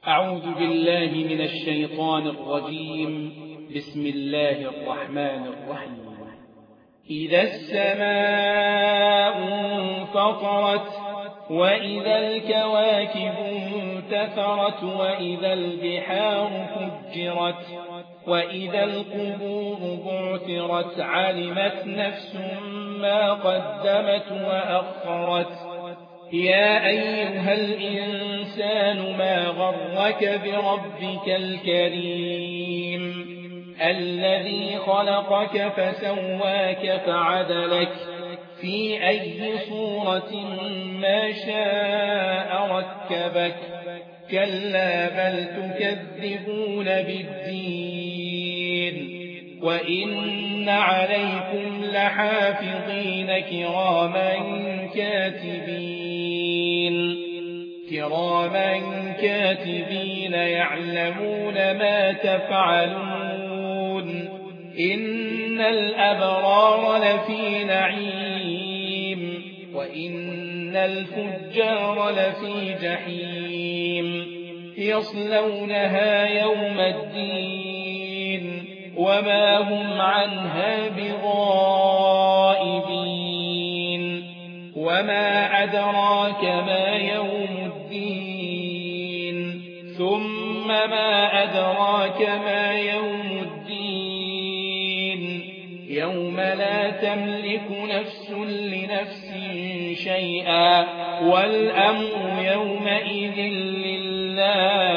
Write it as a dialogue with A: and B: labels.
A: أعوذ بالله من الشيطان الرجيم. بسم الله الرحمن الرحيم. إذا السماء انفطرت وإذا الكواكب انتثرت وإذا البحار فجرت وإذا القبور بعثرت علمت نفس ما قدمت وأخرت. يا أيها الإنسان ما غرك بربك الكريم الذي خلقك فسواك فعدلك في أي صورة ما شاء ركبك. كلا بل تكذبون بالدين وإن عليكم لحافظين كراما كاتبين يعلمون ما تفعلون. إن الأبرار لفي نعيم وإن الفجار لفي جحيم يصلونها يوم الدين وما هم عنها بغائبين. وما أدراك ما يوم الدين ثم ما أدراك ما يوم الدين يوم لا تملك نفس لنفس شيئا والأمر يومئذ لله